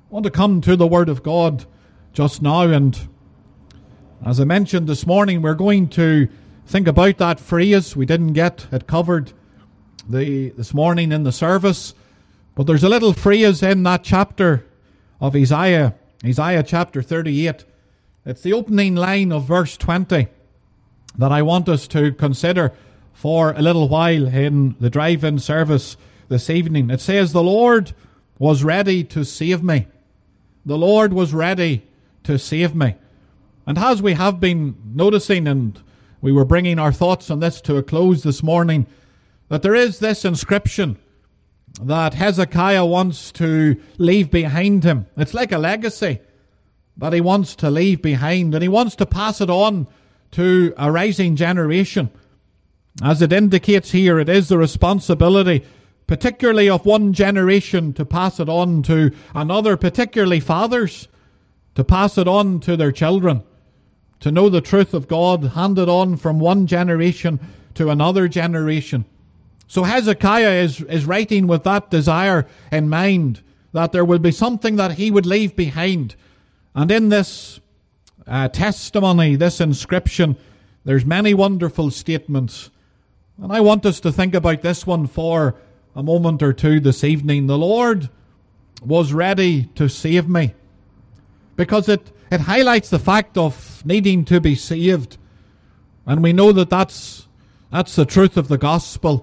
I want to come to the Word of God just now, and as I mentioned this morning, we're going to think about that phrase. We didn't get it covered this morning in the service, but there's a little phrase in that chapter of Isaiah chapter 38. It's the opening line of verse 20 that I want us to consider for a little while in the drive-in service this evening. It says, "The Lord was ready to save me." The Lord was ready to save me. And as we have been noticing, and we were bringing our thoughts on this to a close this morning, that there is this inscription that Hezekiah wants to leave behind him. It's like a legacy that he wants to leave behind, and he wants to pass it on to a rising generation. As it indicates here, it is the responsibility particularly of one generation to pass it on to another, particularly fathers, to pass it on to their children, to know the truth of God, handed on from one generation to another generation. So Hezekiah is writing with that desire in mind, that there would be something that he would leave behind. And in this testimony, this inscription, there's many wonderful statements. And I want us to think about this one for a moment or two this evening. The Lord was ready to save me, because it highlights the fact of needing to be saved. And we know that that's the truth of the gospel.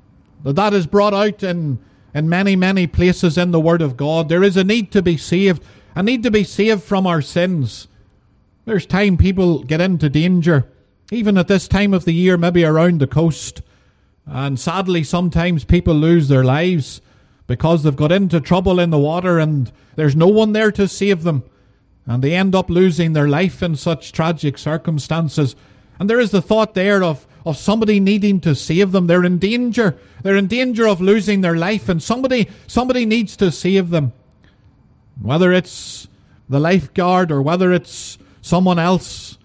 That is brought out in many, many places in the Word of God. There is a need to be saved, a need to be saved from our sins. There's time people get into danger, even at this time of the year, maybe around the coast. And sadly, sometimes people lose their lives because they've got into trouble in the water and there's no one there to save them. And they end up losing their life in such tragic circumstances. And there is the thought there of somebody needing to save them. They're in danger. They're in danger of losing their life, and somebody needs to save them. Whether it's the lifeguard or whether it's someone else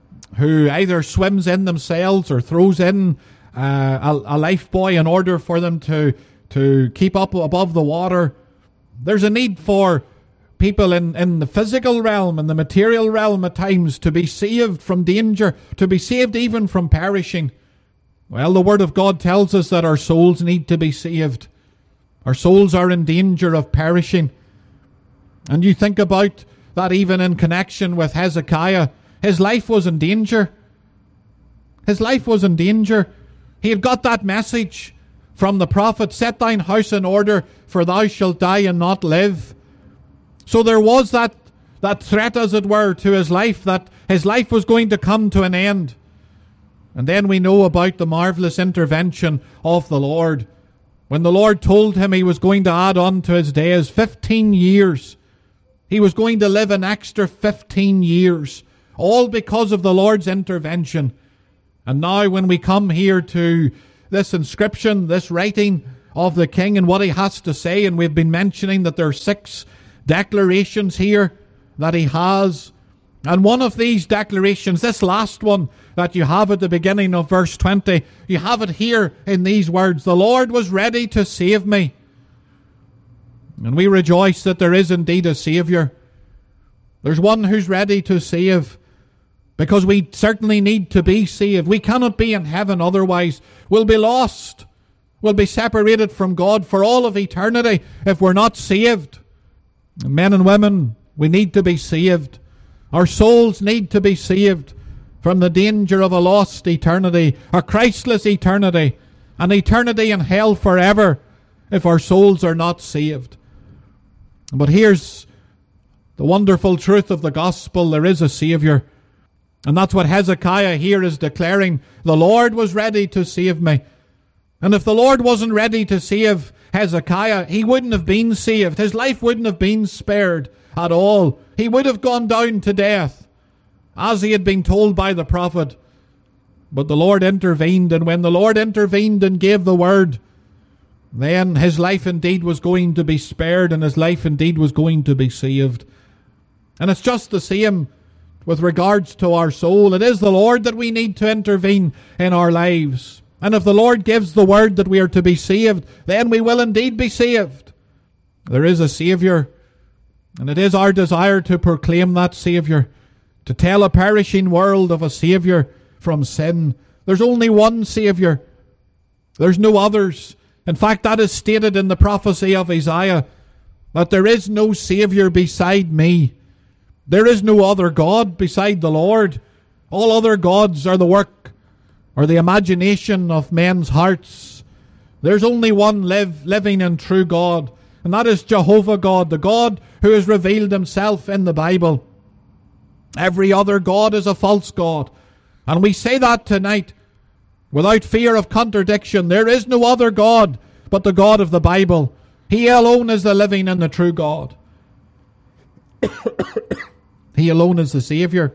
who either swims in themselves or throws in a life buoy in order for them to keep up above the water. There's a need for people in the physical realm and the material realm at times to be saved from danger, to be saved even from perishing. Well, the Word of God tells us that our souls need to be saved. Our souls are in danger of perishing. And you think about that even in connection with Hezekiah. His life was in danger. His life was in danger. He had got that message from the prophet, "Set thine house in order, for thou shalt die and not live." So there was that threat, as it were, to his life, that his life was going to come to an end. And then we know about the marvelous intervention of the Lord. When the Lord told him he was going to add on to his days 15 years. He was going to live an extra 15 years. All because of the Lord's intervention. And now when we come here to this inscription, this writing of the king and what he has to say, and we've been mentioning that there are 6 declarations here that he has. And one of these declarations, this last one that you have at the beginning of verse 20, you have it here in these words, "The Lord was ready to save me." And we rejoice that there is indeed a Saviour. There's one who's ready to save. Because we certainly need to be saved. We cannot be in heaven otherwise. We'll be lost. We'll be separated from God for all of eternity if we're not saved. And men and women, we need to be saved. Our souls need to be saved from the danger of a lost eternity, a Christless eternity, an eternity in hell forever if our souls are not saved. But here's the wonderful truth of the gospel. There is a Saviour. And that's what Hezekiah here is declaring. The Lord was ready to save me. And if the Lord wasn't ready to save Hezekiah, he wouldn't have been saved. His life wouldn't have been spared at all. He would have gone down to death, as he had been told by the prophet. But the Lord intervened, and when the Lord intervened and gave the word, then his life indeed was going to be spared, and his life indeed was going to be saved. And it's just the same with regards to our soul. It is the Lord that we need to intervene in our lives. And if the Lord gives the word that we are to be saved, then we will indeed be saved. There is a Saviour. And it is our desire to proclaim that Saviour, to tell a perishing world of a Saviour from sin. There's only one Saviour. There's no others. In fact, that is stated in the prophecy of Isaiah, that there is no Saviour beside me. There is no other God beside the Lord. All other gods are the work or the imagination of men's hearts. There's only one living and true God, and that is Jehovah God, the God who has revealed himself in the Bible. Every other God is a false God. And we say that tonight without fear of contradiction. There is no other God but the God of the Bible. He alone is the living and the true God. He alone is the Saviour.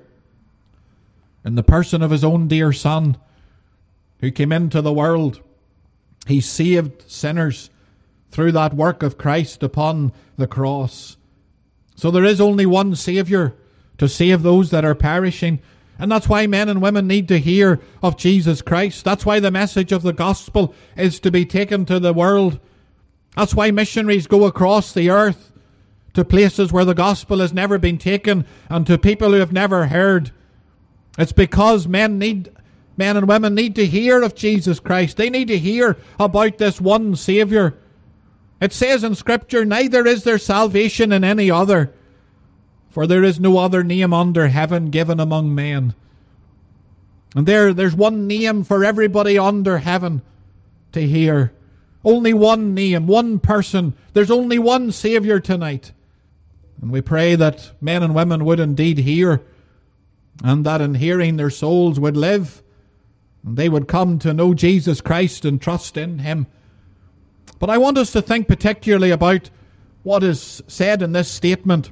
In the person of his own dear Son, who came into the world, he saved sinners through that work of Christ upon the cross. So there is only one Saviour to save those that are perishing. And that's why men and women need to hear of Jesus Christ. That's why the message of the gospel is to be taken to the world. That's why missionaries go across the earth to places where the gospel has never been taken and to people who have never heard. It's because men and women need to hear of Jesus Christ. They need to hear about this one Saviour. It says in Scripture, neither is there salvation in any other, for there is no other name under heaven given among men. And there's one name for everybody under heaven to hear. Only one name, one person. There's only one Saviour tonight. And we pray that men and women would indeed hear, and that in hearing their souls would live, and they would come to know Jesus Christ and trust in him. But I want us to think particularly about what is said in this statement.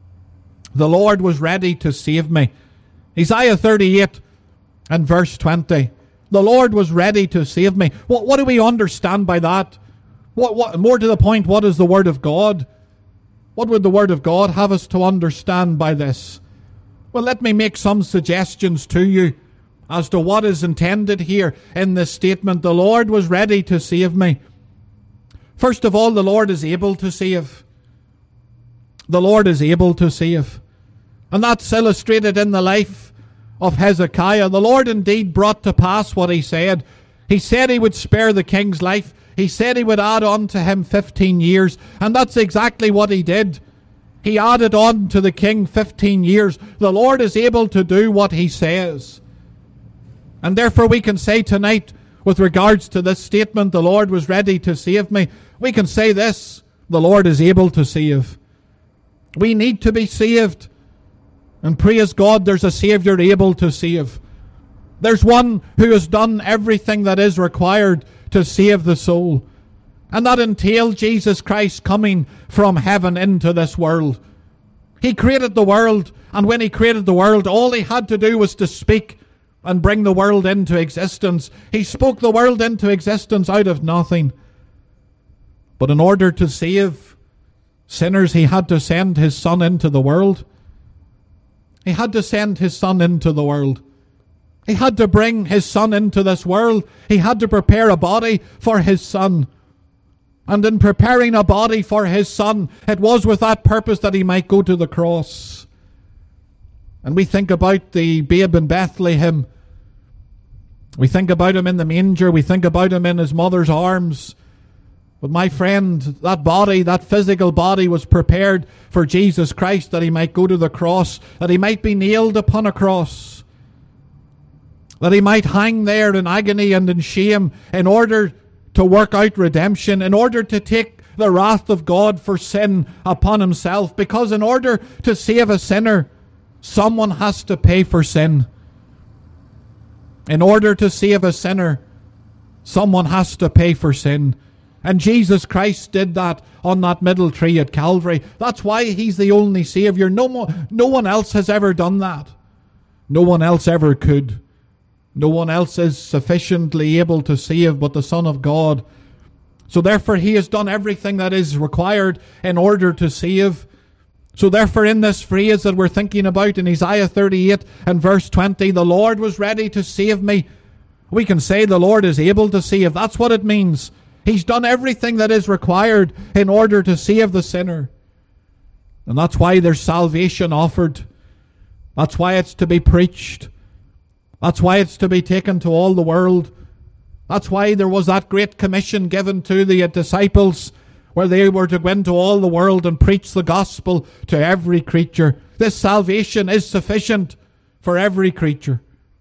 The Lord was ready to save me. Isaiah 38 and verse 20. The Lord was ready to save me. What do we understand by that? What more to the point, what is the Word of God? What would the Word of God have us to understand by this? Well, let me make some suggestions to you as to what is intended here in this statement. The Lord was ready to save me. First of all, the Lord is able to save. The Lord is able to save. And that's illustrated in the life of Hezekiah. The Lord indeed brought to pass what he said. He said he would spare the king's life. He said he would add on to him 15 years. And that's exactly what he did. He added on to the king 15 years. The Lord is able to do what he says. And therefore we can say tonight, with regards to this statement, the Lord was ready to save me, we can say this: the Lord is able to save. We need to be saved. And praise God, there's a Saviour able to save. There's one who has done everything that is required to save the soul. And that entailed Jesus Christ coming from heaven into this world. He created the world, and when he created the world, all he had to do was to speak and bring the world into existence. He spoke the world into existence out of nothing. But in order to save sinners, he had to send his Son into the world. He had to send his Son into the world. He had to bring his Son into this world. He had to prepare a body for his Son. And in preparing a body for his Son, it was with that purpose that he might go to the cross. And we think about the babe in Bethlehem. We think about him in the manger. We think about him in his mother's arms. But my friend, that body, that physical body, was prepared for Jesus Christ, that he might go to the cross, that he might be nailed upon a cross, that he might hang there in agony and in shame in order to work out redemption, in order to take the wrath of God for sin upon himself. Because in order to save a sinner, someone has to pay for sin. In order to save a sinner, someone has to pay for sin. And Jesus Christ did that on that middle tree at Calvary. That's why he's the only Saviour. No one else has ever done that. No one else ever could. No one else is sufficiently able to save but the Son of God. So therefore he has done everything that is required in order to save. So therefore in this phrase that we're thinking about in Isaiah 38 and verse 20, the Lord was ready to save me, we can say the Lord is able to save. That's what it means. He's done everything that is required in order to save the sinner. And that's why there's salvation offered. That's why it's to be preached. That's why it's to be taken to all the world. That's why there was that great commission given to the disciples, where they were to go into all the world and preach the gospel to every creature. This salvation is sufficient for every creature.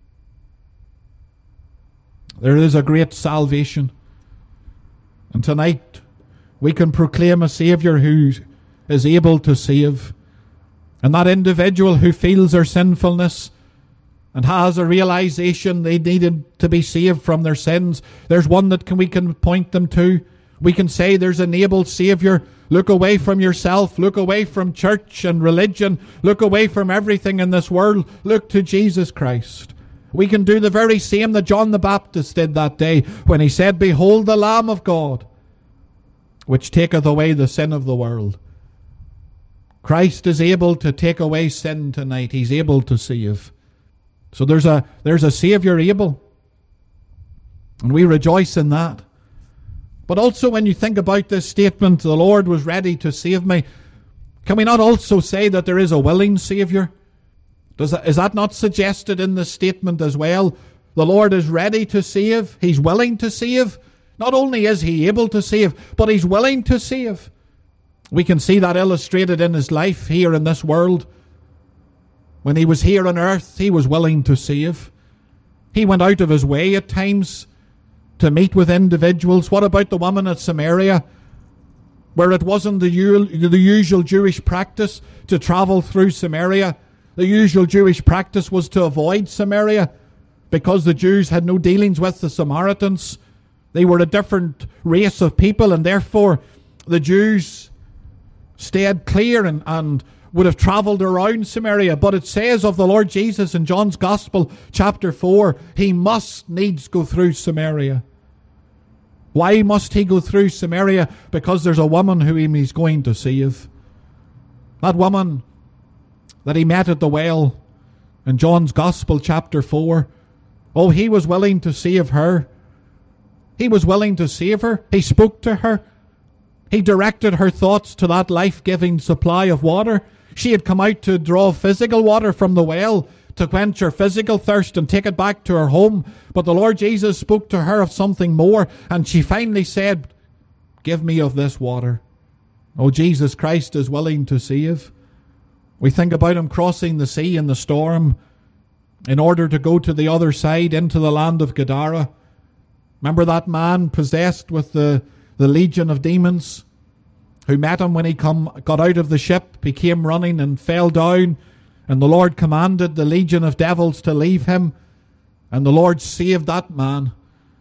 There is a great salvation. And tonight we can proclaim a Saviour who is able to save. And that individual who feels their sinfulness and has a realization they needed to be saved from their sins, there's one that we can point them to. We can say there's an able Saviour. Look away from yourself. Look away from church and religion. Look away from everything in this world. Look to Jesus Christ. We can do the very same that John the Baptist did that day when he said, "Behold the Lamb of God, which taketh away the sin of the world." Christ is able to take away sin tonight. He's able to save. So there's a Saviour able. And we rejoice in that. But also when you think about this statement, the Lord was ready to save me, can we not also say that there is a willing Saviour? Is that not suggested in the statement as well? The Lord is ready to save. He's willing to save. Not only is He able to save, but He's willing to save. We can see that illustrated in His life here in this world. When He was here on earth, He was willing to save. He went out of His way at times to meet with individuals. What about the woman at Samaria, where it wasn't the usual Jewish practice to travel through Samaria? The usual Jewish practice was to avoid Samaria because the Jews had no dealings with the Samaritans. They were a different race of people, and therefore the Jews stayed clear and would have travelled around Samaria. But it says of the Lord Jesus in John's Gospel, chapter 4, He must needs go through Samaria. Why must He go through Samaria? Because there's a woman whom He's going to save. That woman that He met at the well in John's Gospel, chapter 4, oh, He was willing to save her. He was willing to save her. He spoke to her. He directed her thoughts to that life-giving supply of water. She had come out to draw physical water from the well to quench her physical thirst and take it back to her home. But the Lord Jesus spoke to her of something more, and she finally said, "Give me of this water." Oh, Jesus Christ is willing to save. We think about Him crossing the sea in the storm in order to go to the other side into the land of Gadara. Remember that man possessed with the legion of demons who met Him when he got out of the ship? He came running and fell down, and the Lord commanded the legion of devils to leave him, and the Lord saved that man.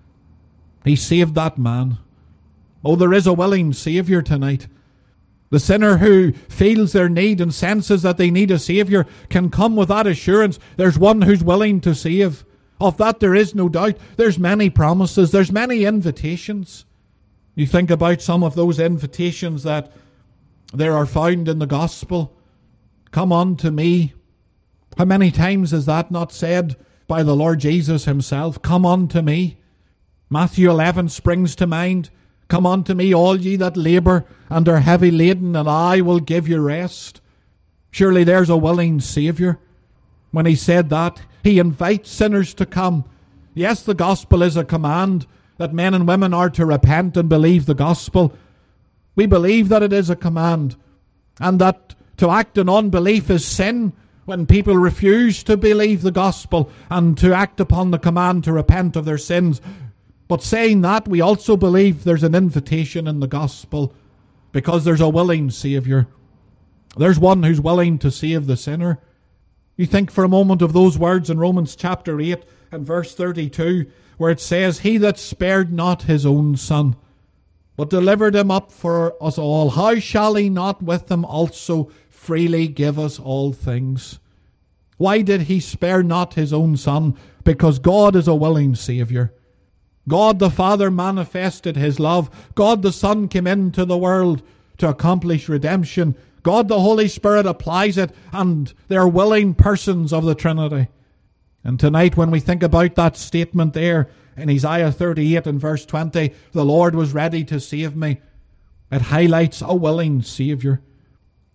He saved that man. Oh, there is a willing Saviour tonight. The sinner who feels their need and senses that they need a Saviour can come with that assurance. There's one who's willing to save. Of that there is no doubt. There's many promises. There's many invitations. You think about some of those invitations that there are found in the gospel. Come unto me. How many times is that not said by the Lord Jesus Himself? Come unto me. Matthew 11 springs to mind. Come unto me, all ye that labour and are heavy laden, and I will give you rest. Surely there's a willing Saviour. When He said that, He invites sinners to come. Yes, the gospel is a command that men and women are to repent and believe the gospel. We believe that it is a command, and that to act in unbelief is sin when people refuse to believe the gospel and to act upon the command to repent of their sins. But saying that, we also believe there's an invitation in the gospel because there's a willing Saviour. There's one who's willing to save the sinner. You think for a moment of those words in Romans chapter 8 and verse 32, where it says, He that spared not His own Son, but delivered Him up for us all, how shall He not with Him also freely give us all things? Why did He spare not His own Son? Because God is a willing Saviour. God the Father manifested His love. God the Son came into the world to accomplish redemption. God the Holy Spirit applies it, and they're willing persons of the Trinity. And tonight when we think about that statement there in Isaiah 38 and verse 20, the Lord was ready to save me, it highlights a willing Saviour.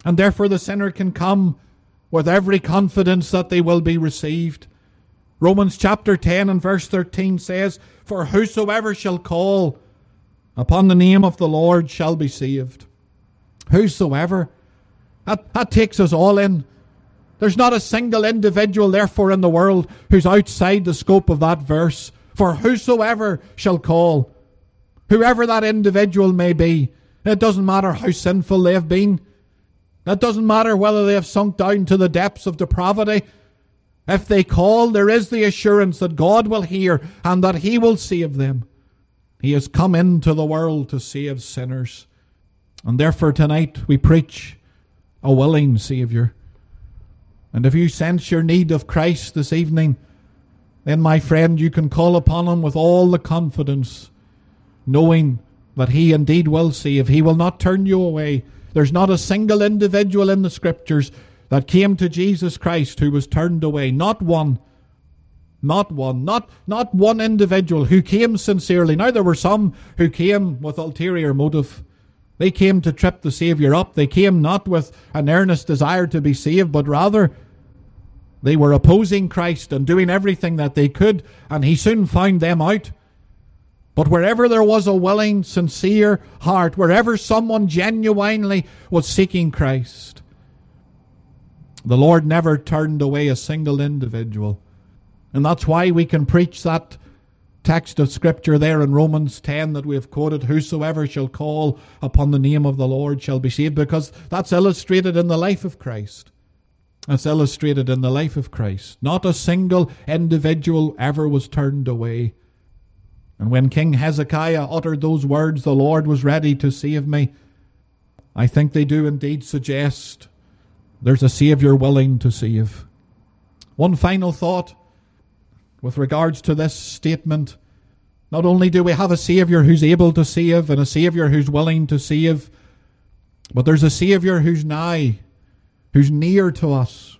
And therefore the sinner can come with every confidence that they will be received. Romans chapter 10 and verse 13 says, "For whosoever shall call upon the name of the Lord shall be saved." Whosoever. That takes us all in. There's not a single individual, therefore, in the world who's outside the scope of that verse. For whosoever shall call. Whoever that individual may be. It doesn't matter how sinful they have been. It doesn't matter whether they have sunk down to the depths of depravity. If they call, there is the assurance that God will hear and that He will save them. He has come into the world to save sinners. And therefore tonight we preach a willing Saviour. And if you sense your need of Christ this evening, then my friend, you can call upon Him with all the confidence, knowing that He indeed will save. He will not turn you away. There's not a single individual in the Scriptures that came to Jesus Christ who was turned away. Not one. Not one. Not one individual who came sincerely. Now there were some who came with ulterior motive. They came to trip the Saviour up. They came not with an earnest desire to be saved, but rather they were opposing Christ and doing everything that they could, and He soon found them out. But wherever there was a willing, sincere heart, wherever someone genuinely was seeking Christ, the Lord never turned away a single individual. And that's why we can preach that text of Scripture there in Romans 10 that we have quoted, "Whosoever shall call upon the name of the Lord shall be saved," because that's illustrated in the life of Christ. That's illustrated in the life of Christ. Not a single individual ever was turned away. And when King Hezekiah uttered those words, "The Lord was ready to save me," I think they do indeed suggest there's a Saviour willing to save. One final thought with regards to this statement. Not only do we have a Saviour who's able to save and a Saviour who's willing to save, but there's a Saviour who's nigh, who's near to us,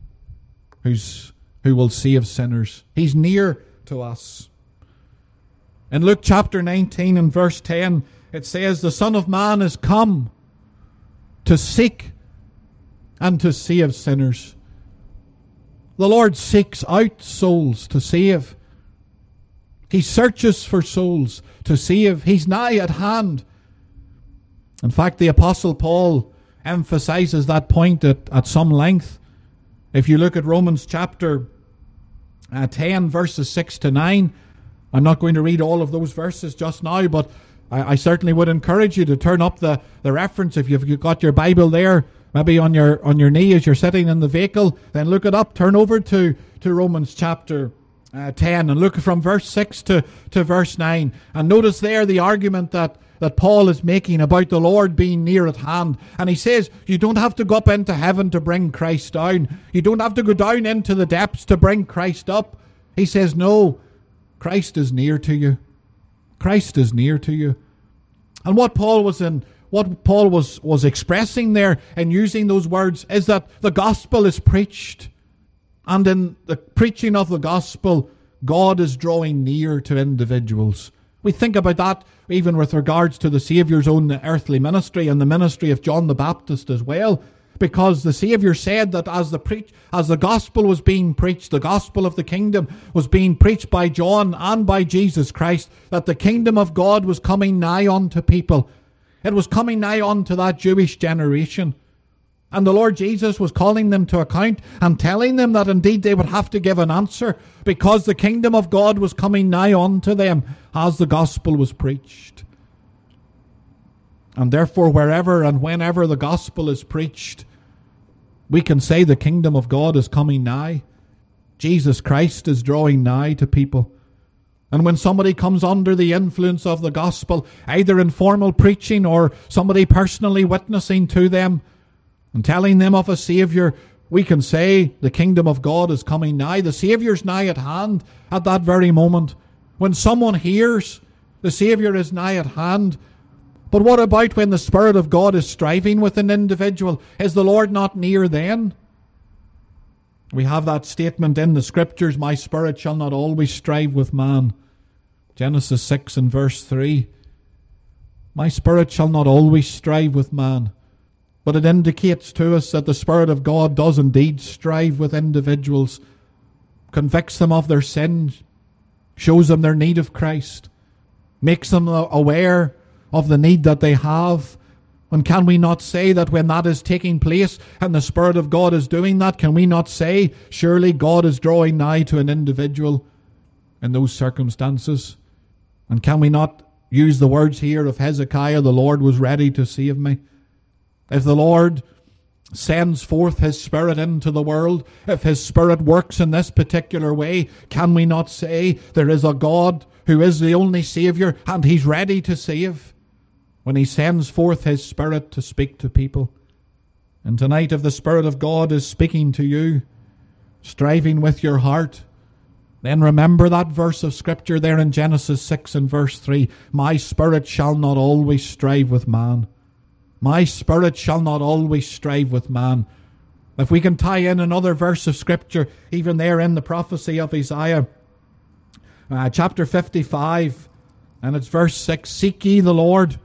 who will save sinners. He's near to us. In Luke chapter 19 and verse 10, it says, "The Son of Man is come to seek and to save sinners." The Lord seeks out souls to save. He searches for souls to save. He's nigh at hand. In fact, the Apostle Paul emphasizes that point at some length. If you look at Romans chapter 10, verses 6 to 9, I'm not going to read all of those verses just now, but I certainly would encourage you to turn up the reference. If you've got your Bible there, maybe on your knee as you're sitting in the vehicle, then look it up. Turn over to Romans chapter 10 and look from verse 6 to verse 9. And notice there the argument that Paul is making about the Lord being near at hand. And he says, you don't have to go up into heaven to bring Christ down. You don't have to go down into the depths to bring Christ up. He says, no, Christ is near to you. Christ is near to you. And what Paul was expressing there and using those words is that the gospel is preached. And in the preaching of the gospel, God is drawing near to individuals. We think about that even with regards to the Saviour's own earthly ministry and the ministry of John the Baptist as well. Because the Saviour said that as the gospel was being preached, the gospel of the kingdom was being preached by John and by Jesus Christ, that the kingdom of God was coming nigh unto people. It was coming nigh unto that Jewish generation. And the Lord Jesus was calling them to account and telling them that indeed they would have to give an answer because the kingdom of God was coming nigh unto them as the gospel was preached. And therefore, wherever and whenever the gospel is preached, we can say the kingdom of God is coming nigh. Jesus Christ is drawing nigh to people. And when somebody comes under the influence of the gospel, either in formal preaching or somebody personally witnessing to them and telling them of a Saviour, we can say the kingdom of God is coming nigh. The Saviour's nigh at hand at that very moment. When someone hears, the Saviour is nigh at hand. But what about when the Spirit of God is striving with an individual? Is the Lord not near then? We have that statement in the Scriptures, my spirit shall not always strive with man. Genesis 6 and verse 3. My spirit shall not always strive with man. But it indicates to us that the Spirit of God does indeed strive with individuals, convicts them of their sin, shows them their need of Christ, makes them aware of the need that they have. And can we not say that when that is taking place and the Spirit of God is doing that, can we not say, surely God is drawing nigh to an individual in those circumstances? And can we not use the words here of Hezekiah, the Lord was ready to save me? If the Lord sends forth His Spirit into the world, if His Spirit works in this particular way, can we not say there is a God who is the only Saviour and He's ready to save when He sends forth His Spirit to speak to people? And tonight, if the Spirit of God is speaking to you, striving with your heart, then remember that verse of Scripture there in Genesis 6 and verse 3. My spirit shall not always strive with man. My spirit shall not always strive with man. If we can tie in another verse of Scripture, even there in the prophecy of Isaiah, chapter 55, and it's verse 6. Seek ye the Lord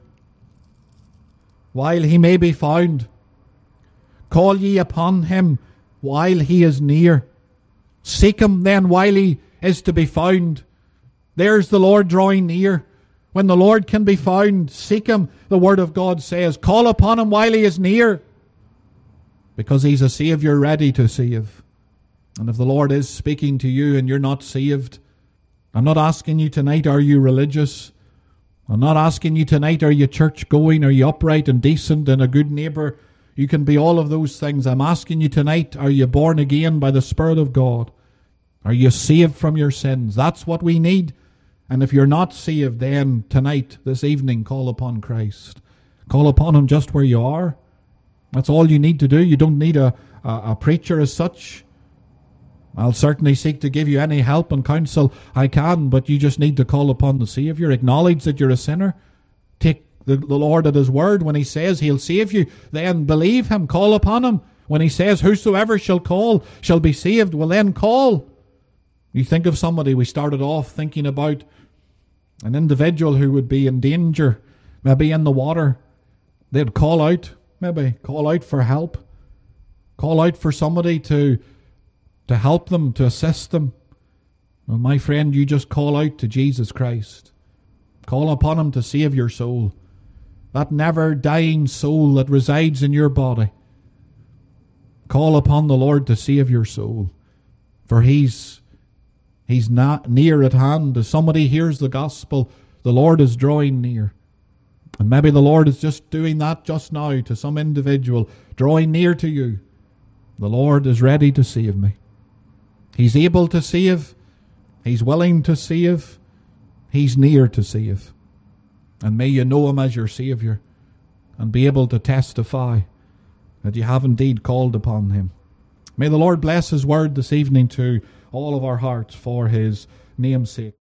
while He may be found. Call ye upon Him while He is near. Seek Him then while He is to be found. There's the Lord drawing near. When the Lord can be found, seek Him, the Word of God says. Call upon Him while He is near, because He's a Saviour ready to save. And if the Lord is speaking to you and you're not saved, I'm not asking you tonight, are you religious? I'm not asking you tonight, are you church going? Are you upright and decent and a good neighbour? You can be all of those things. I'm asking you tonight, are you born again by the Spirit of God? Are you saved from your sins? That's what we need. And if you're not saved, then tonight, this evening, call upon Christ. Call upon Him just where you are. That's all you need to do. You don't need a preacher as such. I'll certainly seek to give you any help and counsel I can, but you just need to call upon the Saviour. Acknowledge that you're a sinner. Take the Lord at His word. When He says He'll save you, then believe Him. Call upon Him. When He says, whosoever shall call shall be saved, well then call. You think of somebody, we started off thinking about an individual who would be in danger, maybe in the water. They'd call out, maybe call out for help. Call out for somebody to help them, to assist them. Well, my friend, you just call out to Jesus Christ. Call upon Him to save your soul. That never dying soul that resides in your body. Call upon the Lord to save your soul. For He's not near at hand. As somebody hears the gospel, the Lord is drawing near. And maybe the Lord is just doing that just now to some individual, drawing near to you. The Lord is ready to save me. He's able to save. He's willing to save. He's near to save. And may you know Him as your Saviour and be able to testify that you have indeed called upon Him. May the Lord bless His word this evening to all of our hearts for His name's sake.